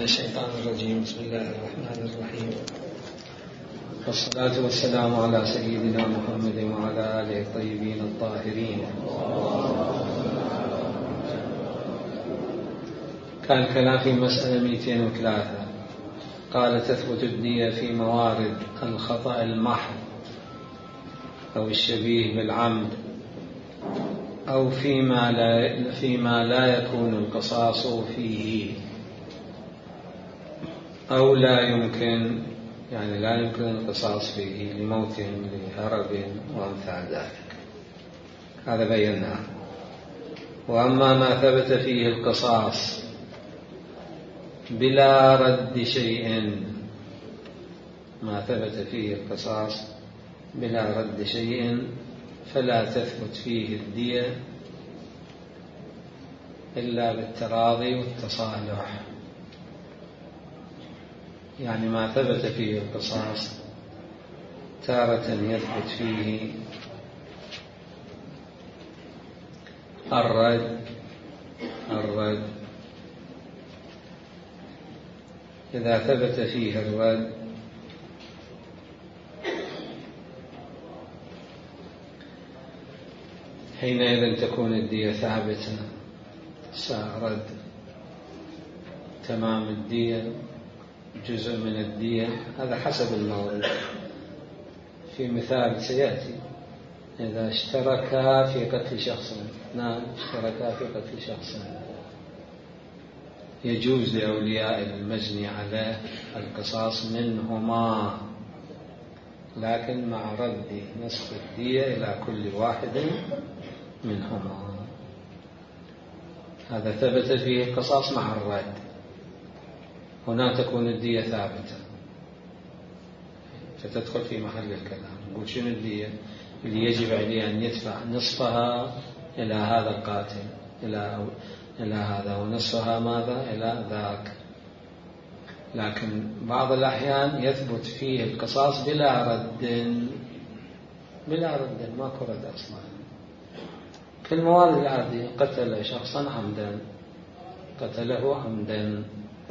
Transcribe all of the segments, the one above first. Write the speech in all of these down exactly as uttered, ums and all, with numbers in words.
الشيطان الرجيم. بسم الله الرحمن الرحيم، والصلاة والسلام على سيدنا محمد وعلى آله الطيبين الطاهرين. كان الكلام في مسألة مئتين وثلاثة. قال تثبت الدية في موارد الخطأ المحض أو الشبيه بالعمد، أو فيما لا, فيما لا يكون القصاص فيه، أو لا يمكن يعني لا يمكن القصاص فيه لموت لهرب وأمثال ذلك، هذا بيناه. وأما ما ثبت فيه القصاص بلا رد شيء، ما ثبت فيه القصاص بلا رد شيء فلا تثبت فيه الدية إلا بالتراضي والتصالح. يعني ما ثبت فيه القصاص تارة يثبت فيه الرد الرد إذا ثبت فيه الرد حينئذ تكون الدية ثابتة، رد تمام الدية، جزء من الدية، هذا حسب المورد. في مثال سيأتي، إذا اشتركا في قتل شخص، نعم اشتركا في قتل شخص، يجوز لأولياء المجني عليه القصاص منهما، لكن مع رد نصف الدية إلى كل واحد منهما. هذا ثبت فيه القصاص مع الرد، هنا تكون الدية ثابتة، فتدخل في محل الكلام. نقول شنو الدية اللي يجب عليه أن يدفع نصفها إلى هذا القاتل إلى إلى هذا، ونصفها ماذا إلى ذاك. لكن بعض الأحيان يثبت فيه القصاص بلا رد، بلا رد، ماكو رد أصلا. في الموارد العادية قتل شخصا عمدا، قتله عمدا،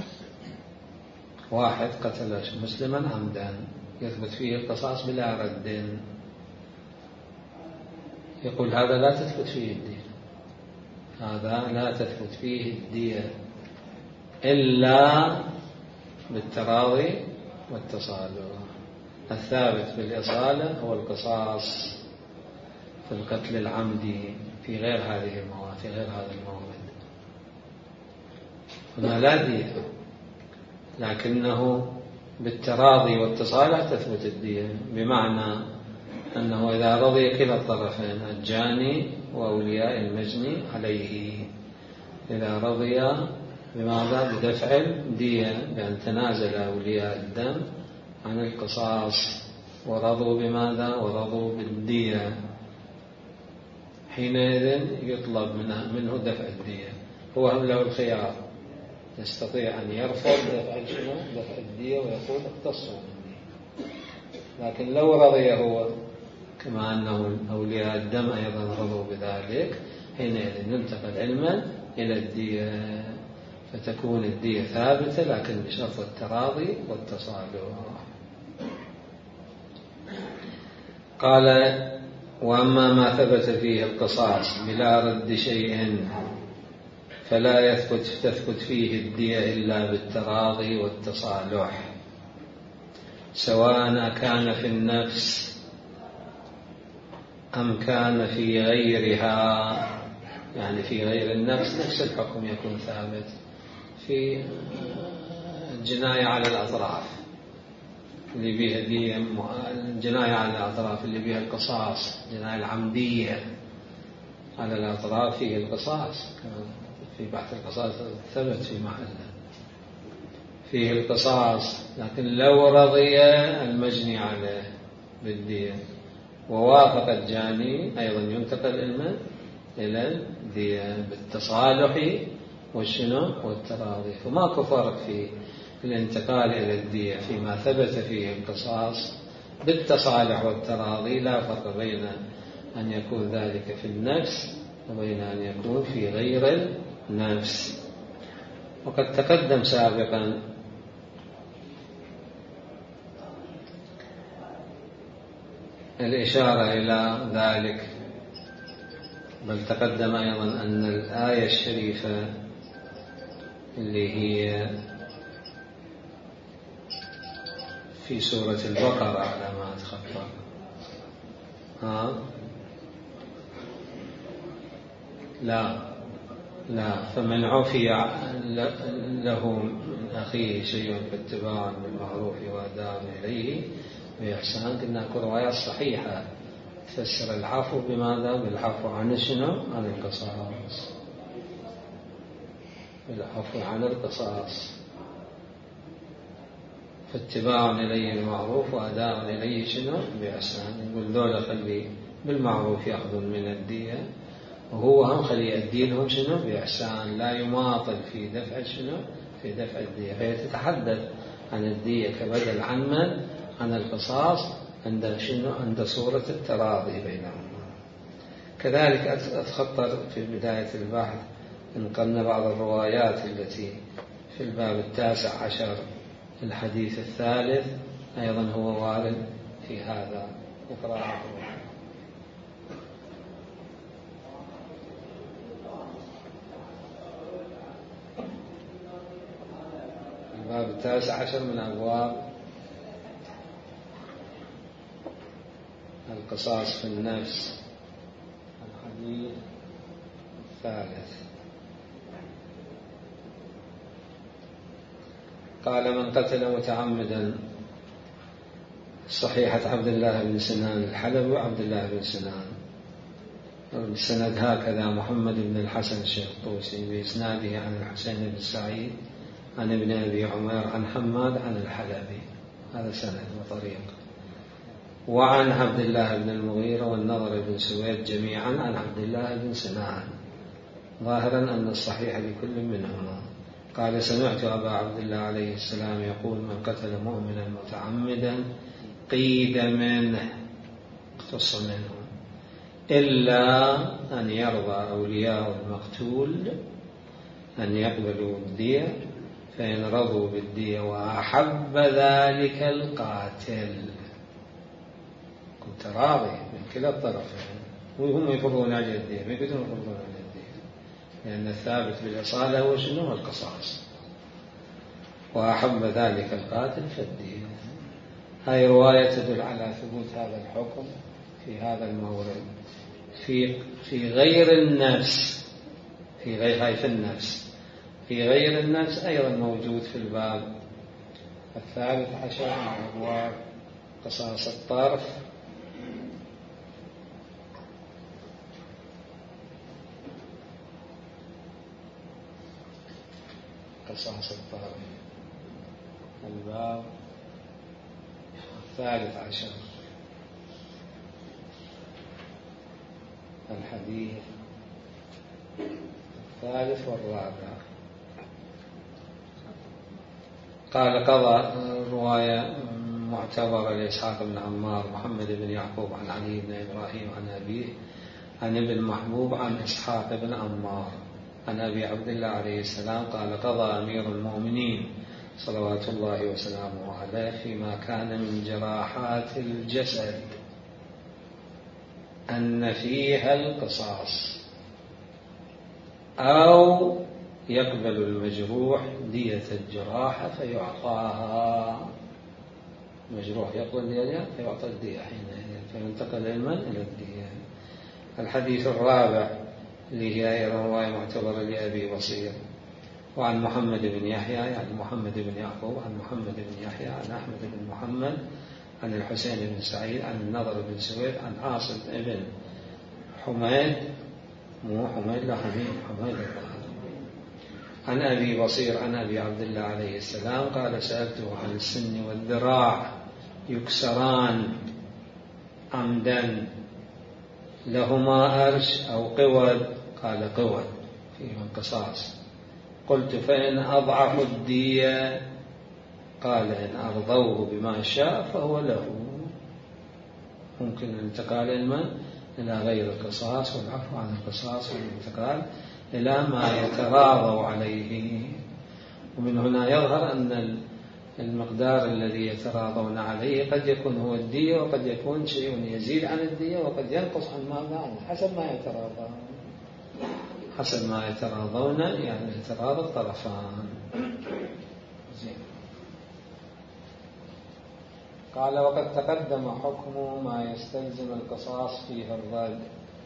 واحد قتل مسلما عمدا، يثبت فيه القصاص بلا رد. يقول هذا لا تثبت فيه الدية، هذا لا تثبت فيه الدية إلا بالتراضي والتصالح. الثابت بالإصالة هو القصاص في القتل العمدي في غير هذه المواد، في غير هذا المورد هنا لا دية، لكنه بالتراضي والتصالح تثبت الدية، بمعنى أنه إذا رضي كلا الطرفين الجاني وأولياء المجني عليه، إذا رضي بماذا؟ بدفع الدية، بأن تنازل أولياء الدم عن القصاص ورضوا بماذا؟ ورضوا بالدية، حينئذ يطلب منه, منه دفع الدية. هو له الخيار، يستطيع أن يرفض دفع شنو؟ دفع الدية ويقول اقتصوا مني. لكن لو رضي هو، كما أنه أولياء الدم أيضا رضوا بذلك، حينئذ ينتقل علما إلى الدية، فتكون الدية ثابتة لكن بشرط التراضي والتصالح. قال وأما ما ثبت فيه القصاص بلا رد شيء فلا يثبت تثبت فيه الدية إلا بالتراضي والتصالح، سواء كان في النفس أم كان في غيرها. يعني في غير النفس نفس الحكم يكون ثابت. في الجناية على الأطراف اللي بها دية، الجناية على الأطراف اللي بها القصاص، الجناية العمدية على الأطراف فيه القصاص، في بحث القصاص ثبت في محله فيه القصاص. لكن لو رضي المجني عليه بالدية ووافق الجاني أيضا ينتقل المال إلى الدية بالتصالح والشنو والتراضي. فماكو فرق في الانتقال إلى الدية فيما ثبت فيه القصاص بالتصالح والتراضي، لا فرق بين أن يكون ذلك في النفس وبين أن يكون في غير النفس. وقد تقدم سابقا الإشارة إلى ذلك، بل تقدم أيضا أن الآية الشريفة اللي هي في سورة البقرة على ما أتخطى ها لا لا فمن عفي له من أخيه شيء فاتباع بالمعروف وأداء إليه بإحسان. كنا روايات صحيحة تفسر العفو بماذا؟ بالعفو عن شنو؟ عن القصاص، بالعفو عن القصاص، فاتباع إليه المعروف وأداء إليه شنو؟ بإحسان. يقول ذولا خلي بالمعروف يأخذون من الدية، وهو هم خلي يؤدي لهم شنو؟ بإحسان، لا يماطل في دفع شنو؟ في دفع الدية. فهي تتحدث عن الدية كبدل عن من؟ عن القصاص عند شنو؟ عند صورة التراضي بينهم. كذلك أتخطر في بداية البحث إن قلنا بعض الروايات التي في الباب التاسع عشر الحديث الثالث أيضا هو وارد في هذا. اقرأ الباب التاسع عشر من أبواب القصاص في النفس، الحديث الثالث. قال: من قتل متعمدا، صحيحة عبد الله بن سنان الحلبي وعبد الله بن سنان، السند هكذا: محمد بن الحسن الشيخ طوسي بإسناده عن الحسين بن سعيد عن ابن أبي عمير عن حماد عن الحلبي، هذا سند وطريق. وعن عبد الله بن المغيرة والنضر بن سويد جميعا عن عبد الله بن سنان، ظاهرا أن الصحيح لكل منهما. قال: سمعت أبا عبد الله عليه السلام يقول: من قتل مؤمنا متعمدا قيد منه، اقتص منه، إلا أن يرضى أولياء المقتول أن يقبلوا الدية، فإن رضوا بالدية وأحب ذلك القاتل، كنت راضي من كلا الطرفين، وهم يفرون على الدية، ما يقدرون يفرون على الدية، لأن الثابت بالإصالة هو شنو؟ القصاص. وأحب ذلك القاتل فالدية. هاي رواية تدل على ثبوت هذا الحكم في هذا المورد. في في غير النفس، في غير هاي في النفس، في غير النفس أيضا موجود في الباب الثالث عشر من أبواب قصاص الطرف. قصاص الطرف الباب الثالث عشر الحديث الثالث والرابع. قال: قضى رواية معتبرة لإسحاق بن عمار محمد بن يعقوب عن علي بن إبراهيم عن أبيه عن ابن محبوب عن إسحاق بن عمار عن أبي عبد الله عليه السلام قال: قضى أمير المؤمنين صلوات الله وسلامه عليه فيما كان من جراحات الجسد أن فيها القصاص، أو يقبل المجروح دية الجراحة فيعطاها، مجروح يقبل دية فيعطى الدية حينئذ، فينتقل المن إلى الدية. الحديث الرابع اللي هي رواية معتبرة لأبي بصير وعن محمد بن يحيى يعني محمد بن يعقوب عن محمد بن يحيى عن أحمد بن محمد عن الحسين بن سعيد عن النضر بن سويد عن عاصم بن حميد مو حميد لا حميد حميد عن أبي بصير عن أبي عبد الله عليه السلام قال: سألته عن السن والذراع يكسران عمدا لهما أرش أو قود؟ قال: قود فيهما القصاص. قلت: فإن أضعفوا الدية؟ قال: إن أرضوه بما شاء فهو له. ممكن الانتقال المن إلى غير القصاص والعفو عن القصاص والانتقال إلى ما يتراضوا عليه. ومن هنا يظهر أن المقدار الذي يتراضون عليه قد يكون هو الدية، وقد يكون شيء يزيد عن الدية، وقد ينقص عن ماذا، حسب ما يتراضون حسب ما يتراضون يعني يتراضى الطرفان. زين. قال وقد تقدم حكم ما يستلزم القصاص فيه الرد.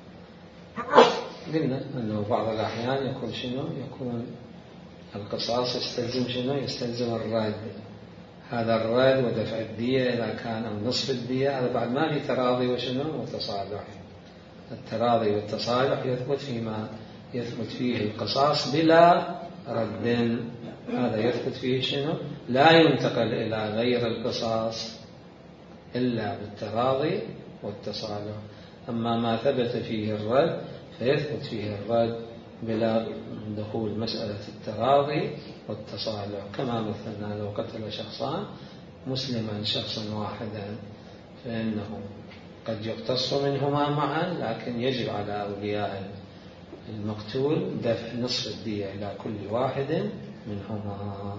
قلنا أنه بعض الأحيان يكون شنو، يكون القصاص يستلزم شنو، يستلزم الرد. هذا الرد ودفع الدية إذا كان أو نصف الدية، هذا بعد ما في تراضي وشنو وتصالح. التراضي والتصالح يثبت فيما يثبت فيه القصاص بلا رد، هذا يثبت فيه شنو، لا ينتقل إلى غير القصاص إلا بالتراضي والتصالح. أما ما ثبت فيه الرد فيثبت فيه الرد بلا دخول مسألة التراضي والتصالح. كما مثلنا لو قتل شخصان مسلما شخصا واحدا فإنه قد يقتص منهما معا، لكن يجب على أولياء المقتول دفع نصف الدية إلى كل واحد منهما.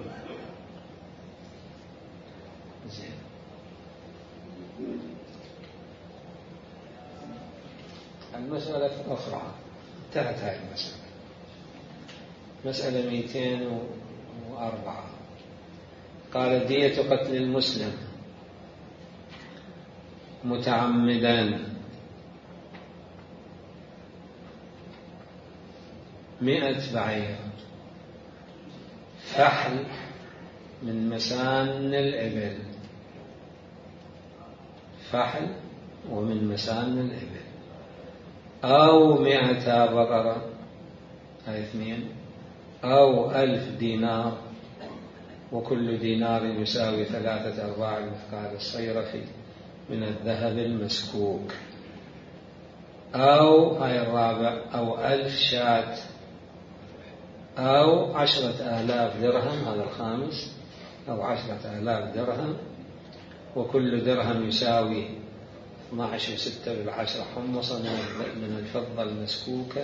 زين. المسألة الأخرى انتهت هذه المسألة، مسألة مئتين وأربعة. قال دية قتل المسلم متعمدا مئة بعير، فحل من مسان الإبل، فحل ومن مسان الإبل، أو مئة بقرة، هاي اثنين، أو ألف دينار، وكل دينار يساوي ثلاثة أرباع المثقال الصيرفي من الذهب المسكوك، أو هاي الرابع، أو ألف شاة، أو عشرة آلاف درهم، هذا الخامس، أو عشرة آلاف درهم، وكل درهم يساوي اثنى عشر وستة بالعشرة حمصا من الفضة المسكوكة،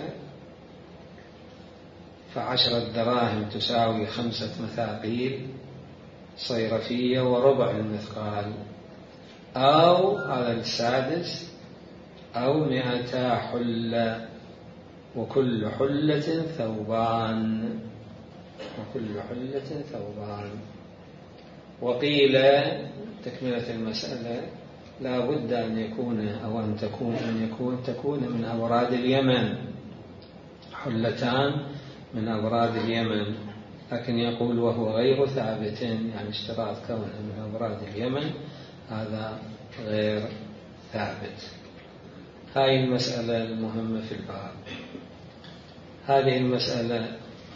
فعشرة دراهم تساوي خمسة مثاقيل صيرفية وربع المثقال، أو هذا السادس، أو مئتا حلة، وكل حلة ثوبان، وكل حلة ثوبان. وقيل تكملة المسألة لا بد أن يكون أو أن تكون أن يكون تكون من أوراد اليمن، حلتان من أوراد اليمن، لكن يقول وهو غير ثابت، يعني اشتراط كونه من أوراد اليمن هذا غير ثابت. هذه المسألة المهمة في الباب. هذه المسألة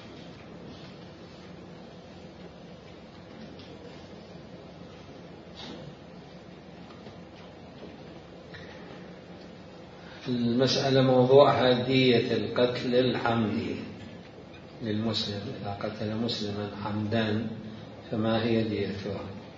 المسألة موضوعها دية القتل العمدي للمسلم. إذا قتل مسلما عمدا فما هي ديته؟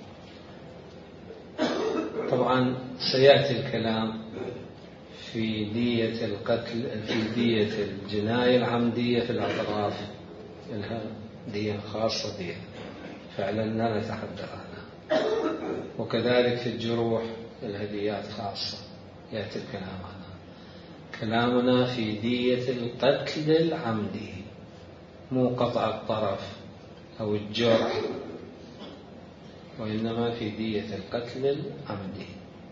طبعا سيأتي الكلام في دية القتل، في دية الجناية العمدية في الأطراف، لها دية خاصة دية فعلا لا نتحدث عنها، وكذلك في الجروح الهديات خاصة يأتي الكلام عنها. كلامنا في دية القتل العمدي، مو قطع الطرف أو الجرح، وإنما في دية القتل العمدي.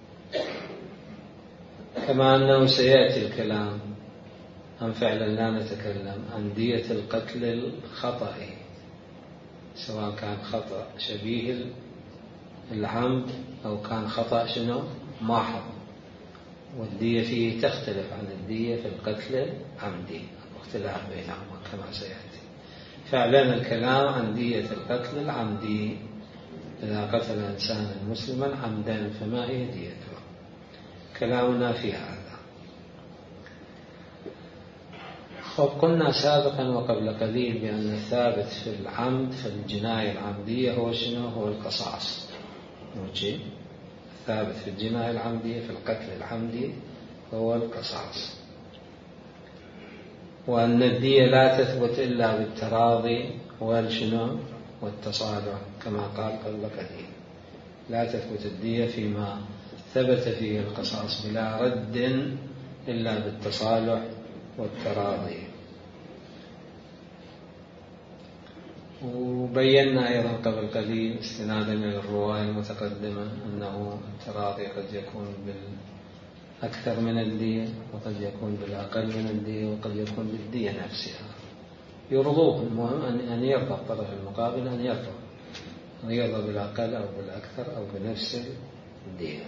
كما أنه سيأتي الكلام أن فعلا لا نتكلم عن دية القتل الخطأ، سواء كان خطأ شبيه العمد أو كان خطأ شنو محض، والدية فيه تختلف عن الدية في القتل العمدي، اختلاف بينهما كما سيأتي. فعلا الكلام عن دية القتل العمدي، إذا قتل إنسانا مسلما عمدا فما هي ديته؟ كلامنا في هذا. خب قلنا سابقا وقبل قليل بأن الثابت في العمد في الجناية العمدية هو شنو؟ هو القصاص. موجي الثابت في الجناية العمدية في القتل العمدي هو القصاص. وأن الدية لا تثبت إلا بالتراضي والشنو والتصالح كما قال قبل قليل. لا تثبت الدية فيما ثبت فيه القصاص بلا رد إلا بالتصالح والتراضي. وبينا أيضا قبل قليل استنادا إلى الرواية المتقدمة أنه التراضي قد يكون بالأكثر من الدية وقد يكون بالأقل من الدية وقد يكون بالدية نفسها. يرضوه، المهم أن يرضى الطرف المقابل، أن يرضى أن يرضى بالأقل أو بالأكثر أو بنفس الدية.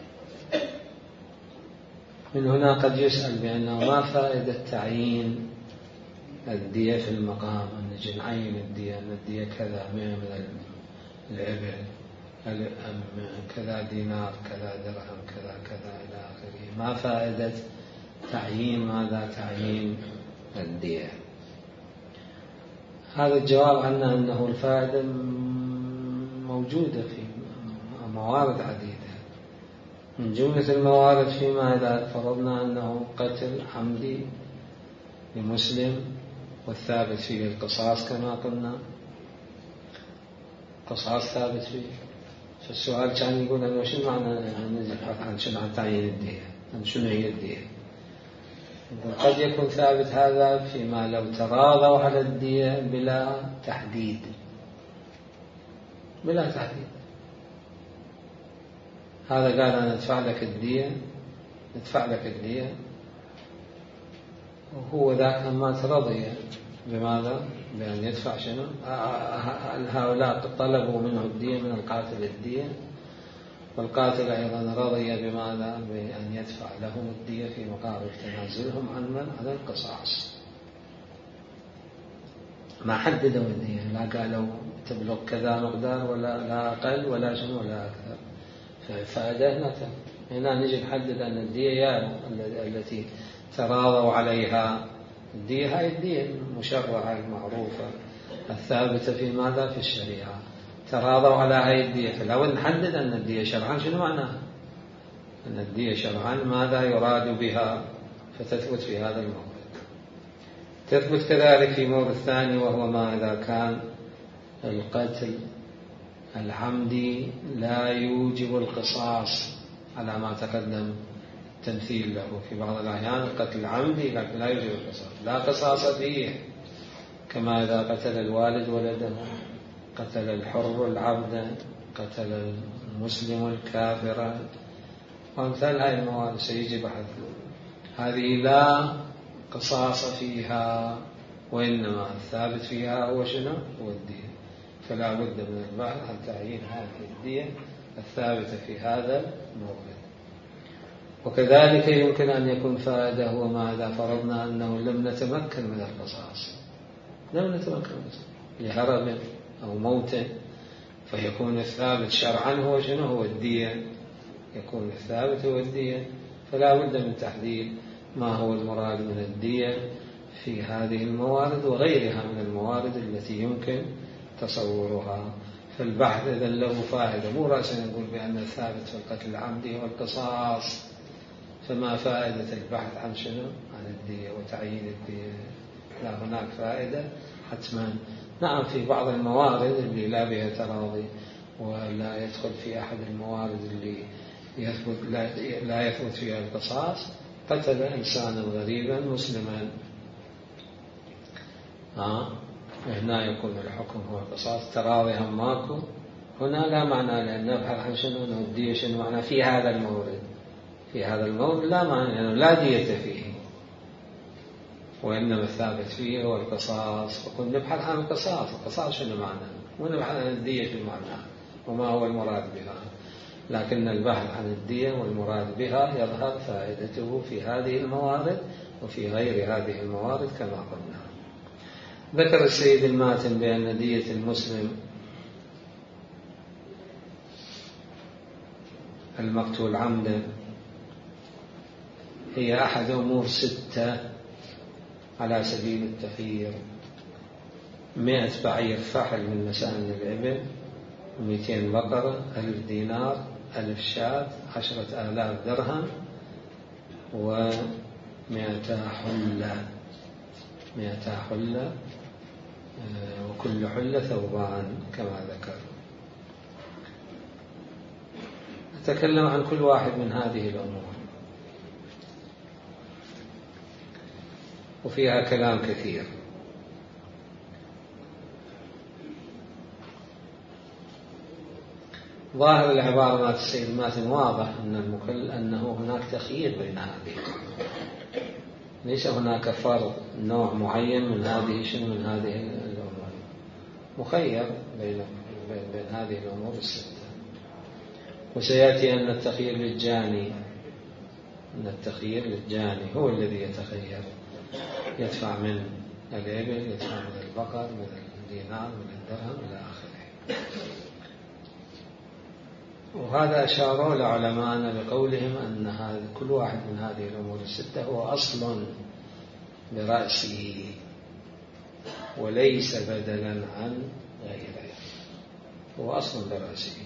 من هنا قد يسأل بأنه ما فائدة تعيين الدية في المقام، أن نجي نعين الدية أن الدية كذا من الإبل كذا دينار كذا درهم كذا كذا إلى آخره. ما فائدة تعيين ماذا تعيين الدية؟ هذا الجواب عنه أنه الفائدة موجودة في موارد عديدة. من جملة الموارد فيما إذا فرضنا أنه قتل عمدي لمسلم والثابت فيه القصاص كما قلنا، قصاص ثابت فيه. فالسؤال كان يقول أنه شنو معنى عن شنو عن تعيين الدية، عن شنو هي الدية؟ قد يكون ثابت هذا فيما لو تراضوا على الدية بلا تحديد، بلا تحديد. هذا قال أنا ندفع لك الدية، ندفع لك الدية، وهو ذاك ما ترضي بماذا؟ بأن يدفع شنو؟ هؤلاء طلبوا منه الدية من القاتل الدية، والقاتل أيضا رضي بماذا؟ بأن يدفع لهم الدية في مقابل تنازلهم عن من؟ عن القصاص. ما حددوا الدية، لا قالوا تبلغ كذا مقدار ولا لا أقل ولا شنو ولا أكثر. فائدة هنا نجي نحدد أن الدية التي تراضوا عليها، الدية هاي الدية المشرعة المعروفة الثابتة في ماذا؟ في الشريعة. تراضوا على هاي الدية، فلا بد نحدد أن الدية شرعا شنو معناها؟ أن الدية شرعا ماذا يراد بها، فتثبت في هذا المورد. تثبت كذلك في مورد ثاني، وهو ما إذا كان القتل العمدي لا يوجب القصاص على ما تقدم تمثيل له. في بعض الأحيان القتل العمدي لا يوجب القصاص، لا قصاص فيه، كما إذا قتل الوالد ولده، قتل الحر العبد، قتل المسلم الكافر، وأمثال هذه المواد سيجي بحث. هذه لا قصاص فيها، وإنما الثابت فيها هو شنو؟ هو الدية. فلا بد من البحث عن تعيين هذه الدية الثابتة في هذا المورد. وكذلك يمكن أن يكون فائدة هو ما إذا فرضنا أنه لم نتمكن من القصاص، لم نتمكن لهرب أو موت، فيكون الثابت شرعا هو شنو؟ هو الدية. يكون الثابت هو الدية، فلا بد من تحديد ما هو المراد من الدية في هذه الموارد وغيرها من الموارد التي يمكن تصورها. فالبحث إذن له فائدة، مو رأسا نقول بأن الثابت في القتل العمدي هو القصاص، فما فائدة البحث عن شنو؟ عن الدية وتعيين الدية. لا، هناك فائدة حتما. نعم، في بعض الموارد اللي لا بها تراضي ولا يدخل في أحد الموارد اللي يثبت لا يثبت فيها القصاص، قتل إنسانا غريبا مسلما، ها هنا يكون الحكم هو القصاص. تراضي هم ماكو، هنا لا معنى، لأن نبحث عن شنو الدية شنو معنى في هذا المورد. في هذا المورد لا معنى، يعني لا دية فيه، وإنما الثابت فيه هو القصاص. فكن نبحث عن القصاص، القصاص شنو معنى، ونبحث عن الدية شنو معنى وما هو المراد بها. لكن البحث عن الدية والمراد بها يظهر فائدته في هذه الموارد وفي غير هذه الموارد كما قلنا. ذكر السيد الماتن بأن دية المسلم المقتول عمدا هي أحد أمور ستة على سبيل التخيير: مئة بعير فحل من مسان الإبل، ومئتين بقرة، ألف دينار، ألف شاة، عشرة آلاف درهم، ومئة حلة. مئتا حلة وكل حلة ثوبان كما ذكر. نتكلم عن كل واحد من هذه الأمور وفيها كلام كثير. ظاهر العبارة مات السيد الماتن واضح أن المكل أنه هناك تخيير بين هذه، ليس هناك فرض نوع معين من هذه شنو من هذه الأمور، مخير بين بين هذه الأمور الستة. وسيأتي أن التخيير للجاني أن التخيير للجاني هو الذي يتخير، يدفع من الإبل، يدفع من البقر، من الدينار، من الدرهم إلى آخره. وهذا أشاروا لعلماءنا بقولهم أن هذا كل واحد من هذه الأمور الستة هو أصل برأسه وليس بدلا عن غيره، هو أصل برأسه.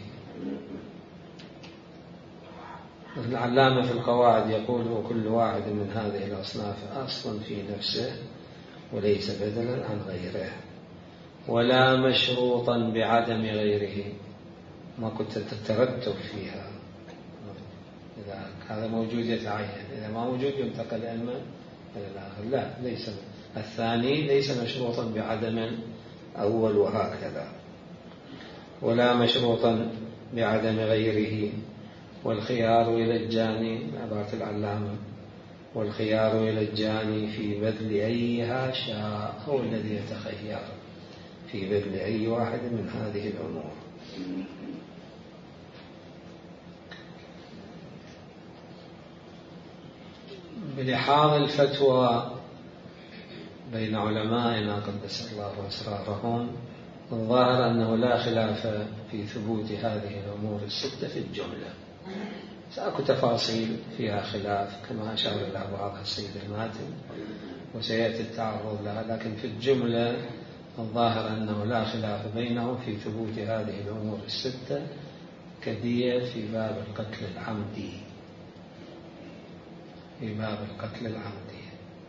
العلامة في القواعد يقول وكل واحد من هذه الأصناف أصل في نفسه وليس بدلا عن غيره ولا مشروطا بعدم غيره. ما كنت تترتب فيها، إذا هذا موجود يتعين، إذا ما موجود ينتقل إما إلى الآخر. لا، ليس الثاني ليس مشروطا بعدم أول وهكذا، ولا مشروطا بعدم غيره. والخيار إلى الجاني، عبارة العلامة، والخيار إلى الجاني في بذل أيها شاء، هو الذي يتخير في بذل أي واحد من هذه الأمور. بلحاظ الفتوى بين علمائنا قدس الله أسرارهم، الظاهر أنه لا خلاف في ثبوت هذه الأمور الستة في الجملة. سأكو تفاصيل فيها خلاف كما أشار إلى بعضها السيد الماتن وسيأتي التعرض لها، لكن في الجملة الظاهر أنه لا خلاف بينهم في ثبوت هذه الأمور الستة كدية في باب القتل العمدي، في باب القتل العمدي،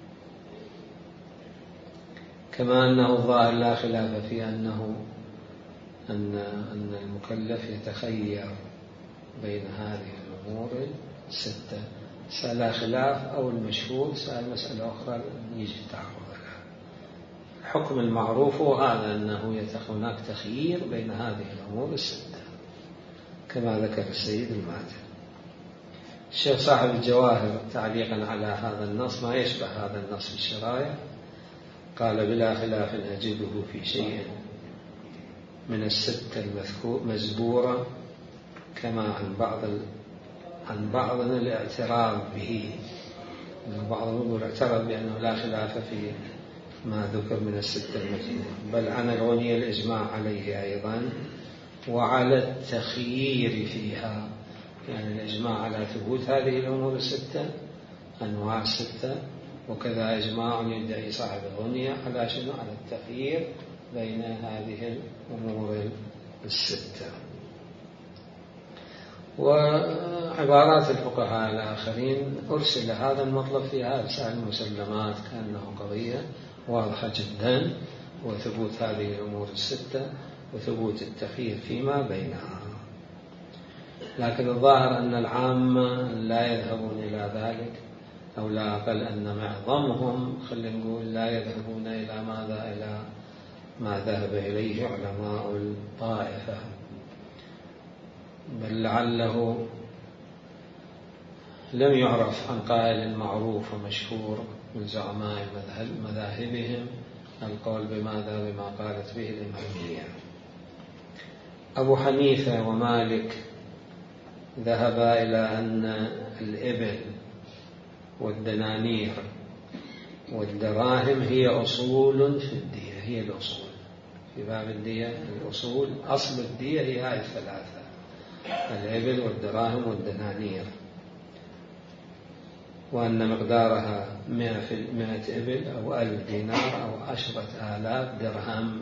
كما أنه الظاهر لا خلاف في أنه أن أن المكلف يتخير بين هذه الأمور الستة. سأل خلاف أو المشهور سأل مسألة أخرى يجي التعرض لها. الحكم المعروف هذا أنه هناك تخيير بين هذه الأمور الستة كما ذكر السيد الماتن. الشيخ صاحب الجواهر تعليقا على هذا النص ما يشبه هذا النص في الشرائع قال بلا خلاف أجده في شيء من الستة المذكورة كما عن بعض عن بعضنا الاعتراف به، من بعضهم الاعتراف بأنه لا خلاف في ما ذكر من الستة المذكورة، بل عن الغني الإجماع عليه أيضا وعلى التخيير فيها، يعني الإجماع على ثبوت هذه الأمور الستة أنواع الستة، وكذا إجماع يدعي صاحب الغنية على شنو؟ على التخيير بين هذه الأمور الستة. وعبارات الفقهاء الآخرين أرسل هذا المطلب فيها إرسال المسلمات كأنه قضية واضحة جدا، وثبوت هذه الأمور الستة وثبوت التخيير فيما بينها. لكن الظاهر أن العامة لا يذهبون إلى ذلك، أو لا أقل أن معظمهم خلينا نقول لا يذهبون إلى ماذا؟ إلى ما ذهب إليه علماء الطائفة، بل لعله لم يعرف عن قائل معروف ومشهور من زعماء مذاهبهم القول بماذا؟ بما قالت به الإمامية. أبو حنيفة ومالك ذهبا إلى أن الإبل والدنانير والدراهم هي أصول في الدية، هي الأصول في باب الدية. الأصول أصل الدية هي هذه الثلاثة: الإبل والدراهم والدنانير، وأن مقدارها مئة إبل أو ألف دينار أو عشرة آلاف درهم.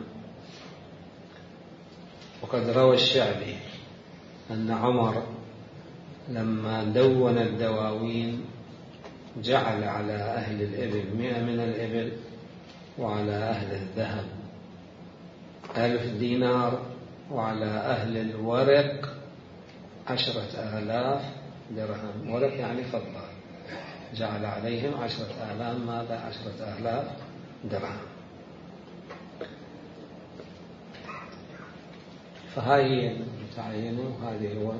وقد روى الشعبي أن عمر لما دون الدواوين جعل على أهل الإبل مئة من الإبل وعلى أهل الذهب ألف دينار، وعلى أهل الورق عشرة آلاف درهم. ورق يعني فضة، جعل عليهم عشرة آلاف ماذا عشرة آلاف درهم. فهاي متعينة، وهذه هو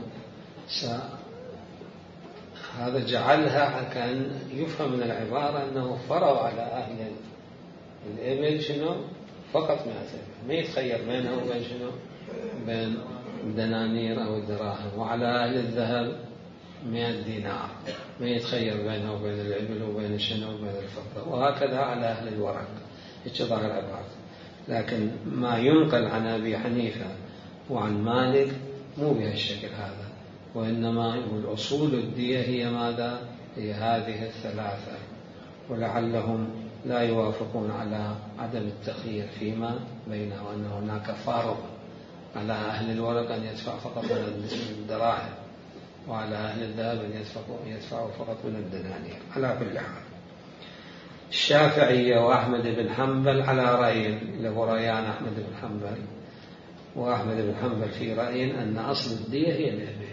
هذا جعلها كأن يفهم من العبارة أنه فرض على أهل الإبل شنو فقط مئة إبل، ما يتخير بينه وبين شنو بين الدنانير أو الدراهم. وعلى أهل الذهب مئة دينار، ما يتخير بينه وبين الإبل وبين شنو وبين الفضة. وهكذا على أهل الورق، هيك ظاهر العبارة. لكن ما ينقل عن أبي حنيفة وعن مالك مو بهالشكل هذا، وإنما يقول أصول الدية هي ماذا؟ هي هذه الثلاثة. ولعلهم لا يوافقون على عدم التخيير فيما بينه، وأن هناك فارق على أهل الورق أن يدفع فقط من الدراهم، وعلى أهل الذهب أن يدفعوا فقط من الدنانير. على كل حال الشافعية وأحمد بن حنبل على رأي، له رأيان أحمد بن حنبل، وأحمد بن حنبل في رأي أن أصل الدية هي الإبل،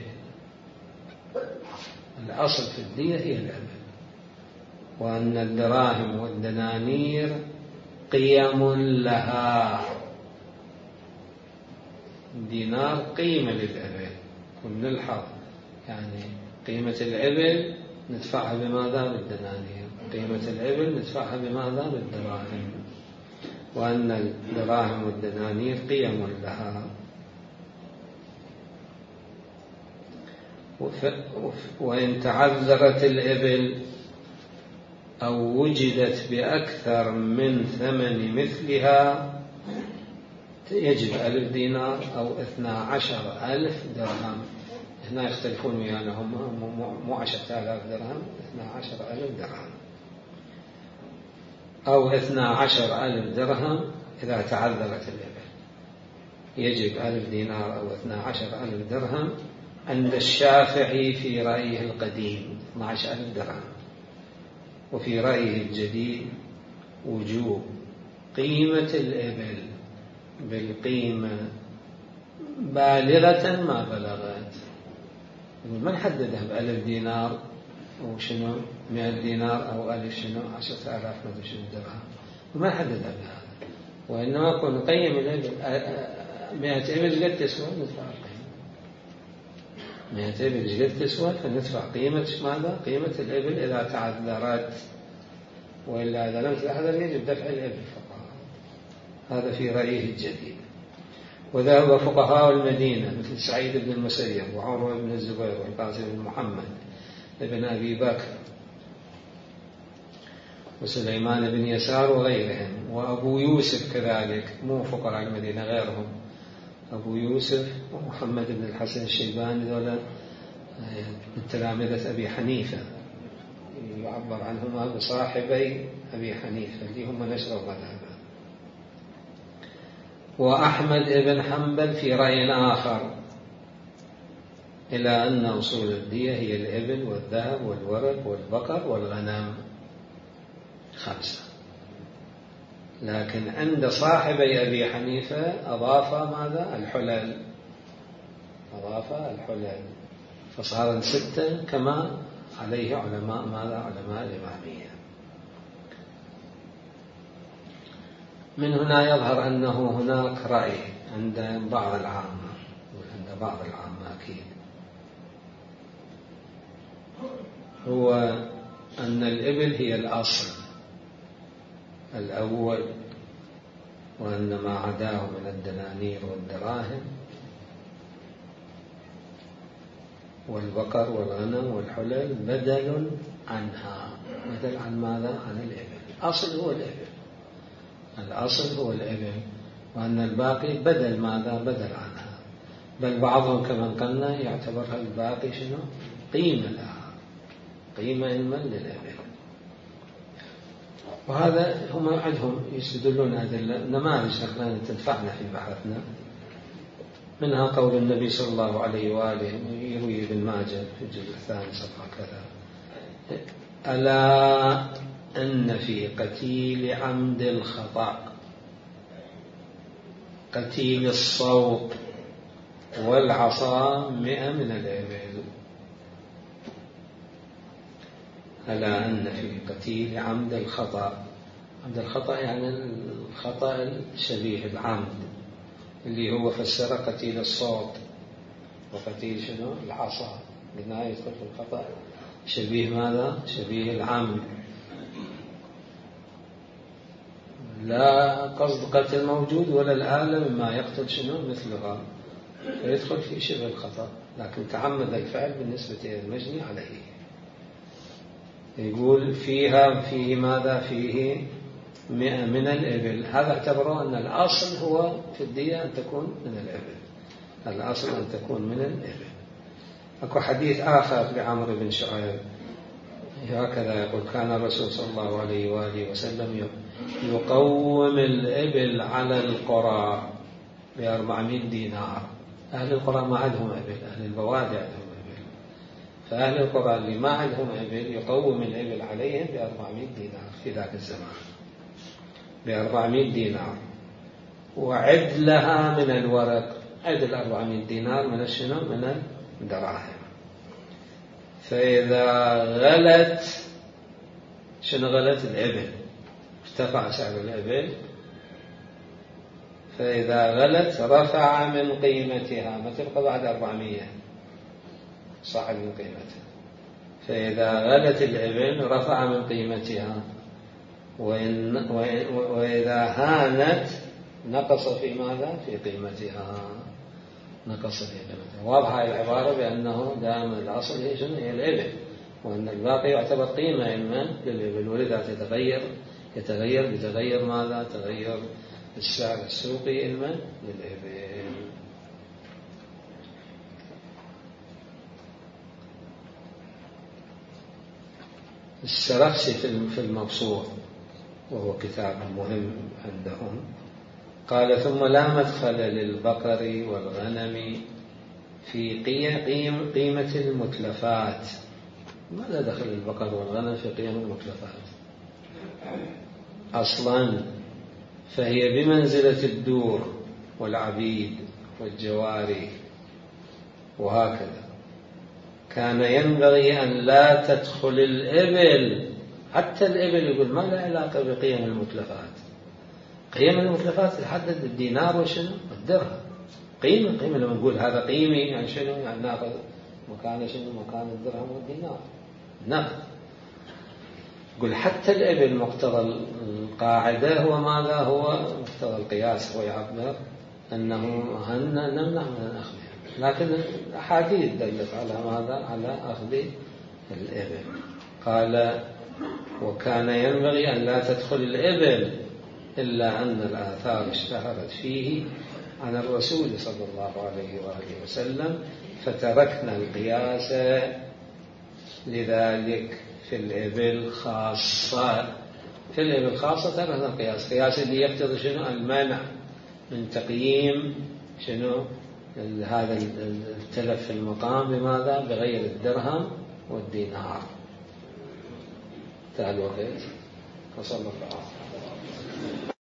الأصل في الدية هي الإبل، وأن الدراهم والدنانير قيم لها. دينار قيمة للإبل، ونلحظ يعني قيمة الإبل ندفعها بماذا؟ بالدنانير. قيمة الإبل ندفعها بماذا؟ بالدراهم. وأن الدراهم والدنانير قيم لها. وإن تعذرت الإبل أو وجدت بأكثر من ثمن مثلها يجب ألف دينار أو اثنا عشر ألف درهم. هنا يختلفون ويانا، هم مو عشرة آلاف درهم، اثنا عشر ألف درهم أو اثنا عشر ألف درهم. إذا تعذرت الإبل يجب ألف دينار أو اثنا عشر ألف درهم. عند الشافعي في رأيه القديم اثنا عشر ألف درهم، وفي رأيه الجديد وجوب قيمة الإبل بالقيمة بالغة ما بلغت. ما نحددها بألف دينار وشنو مئة دينار أو ألف شنو عشرة آلاف ما شنو درهم، وما نحددها بهذا. وإنما يكون نقيم الإبل مئة إبل قد تسوى ندفع القيمة، مئة إبل قد تسوى فندفع قيمة ماذا؟ قيمة الإبل إذا تعذرت، وإلا إذا لم تتعذر يجب دفع الإبل فقط. هذا في رأيه الجديد. وذهب فقهاء المدينة مثل سعيد بن المسيب وعروة بن الزبير والقاسم بن محمد ابن أبي بكر وسليمان بن يسار وغيرهم، وأبو يوسف كذلك، مو فقهاء المدينة غيرهم، أبو يوسف ومحمد بن الحسن الشيباني ذولا من تلامذة أبي حنيفة، يعبر عنهما بصاحبي أبي حنيفة اللي هم نشر الغلابة. وأحمد بن حنبل في رأي آخر إلى أن أصول الدية هي الإبل والذهب والورق والبقر والغنم خمسة. لكن عند صاحبي أبي حنيفة أضاف ماذا؟ الحلل، أضاف الحلل فصار ستة كما عليه علماء ماذا؟ علماء الإمامية. من هنا يظهر أنه هناك رأي عند بعض العامة، وعند بعض العامة أكيد، هو أن الإبل هي الأصل الأول، وأن ما عداه من الدنانير والدراهم والبقر والغنم والحلل بدل عنها. بدل عن ماذا؟ عن الإبل. الأصل هو الإبل، الأصل هو الإبل، وأن الباقي بدل ماذا؟ بدل عنها. بل بعضهم كما قلنا يعتبرها الباقي شنو؟ قيمة لها، قيمة علما للإبل. وهذا هم عندهم يستدلون أدلة نماذج أخلانا تنفعنا في بحثنا، منها قول النبي صلى الله عليه وآله يروي ابن ماجه في الجزء الثاني صفحة كذا: ألا أن في قتيل عمد الخطأ قتيل الصوت والعصا مئة من الإبل. ألا أن في قتيل عمد الخطأ، عمد الخطأ يعني الخطأ الشبيه العمد، اللي هو فسر قتيل الصوت وقتيل شنو العصا، قلنا يدخل في الخطأ شبيه ماذا؟ شبيه العمد، لا قصد قتل موجود ولا الآلة مما يقتل شنو مثلها، فيدخل في شبه الخطأ، لكن تعمد الفعل بالنسبة إلى المجني عليه. يقول فيها فيه ماذا؟ فيه مئة من الإبل. هذا اعتبروا أن الأصل هو في الدية أن تكون من الإبل، الأصل أن تكون من الإبل. أكو حديث آخر لعمرو بن شعيب هكذا يقول: كان الرسول صلى الله عليه وآله وسلم يقوم الإبل على القرى بأربعمائة دينار. أهل القرى ما عندهم إبل، أهل البوادي عندهم إبل، فأهل القرى اللي ما عندهم إبل يقوم الإبل عليهم بأربعمائة دينار في ذاك الزمان، بأربعمائة دينار، وعد لها من الورق، عد الأربعمائة دينار من الشنو؟ من الدراهم. فإذا غلت، شنو غلت؟ الإبل، ارتفع سعر الإبل، فإذا غلت رفع من قيمتها، ما تبقى بعد أربعمائة، صعد من قيمتها. فإذا غلت الإبل رفع من قيمتها، وإن وإذا هانت نقص في ماذا؟ في قيمتها، نقص في قيمتها. واضحة العبارة بأنه دائما الأصل هي شنو؟ هي الإبل، وأن الباقي يعتبر قيمة علما للإبل، ولذا تتغير يتغير بتغير ماذا؟ تغير السعر السوقي علما للإبل. السرخسي في المبسوط، وهو كتاب مهم عندهم، قال: ثم لا مدخل للبقر والغنم في قيم قيمة المتلفات. ماذا دخل البقر والغنم في قيم المتلفات؟ أصلا فهي بمنزلة الدور والعبيد والجواري وهكذا. كان ينبغي أن لا تدخل الإبل، حتى الإبل يقول ما لا علاقة بقيم المتلفات. قيم المتلفات تحدد الدينار وشنو؟ الدرهم. قيمة قيمة لما نقول هذا قيمي يعني شنو؟ يعني ناخذ مكان شنو؟ مكان الدرهم والدينار، نقد. يقول حتى الإبل مقتضى القاعدة هو ماذا؟ هو مقتضى القياس، هو يعبر أنه نمنع من أخذها، لكن الأحاديث دلت على ماذا؟ على أخذ الإبل. قال: وكان ينبغي أن لا تدخل الإبل، إلا أن الآثار اشتهرت فيه عن الرسول صلى الله عليه وآله وسلم، فتركنا القياس لذلك في الإبل خاصة. في الإبل خاصة تركنا القياس، قياس اللي يقتضي شنو؟ المنع من تقييم شنو؟ هذا التلف في المقام بماذا؟ بغير الدرهم والدينار. تعالوا وقت وصلى الله عليه وسلم.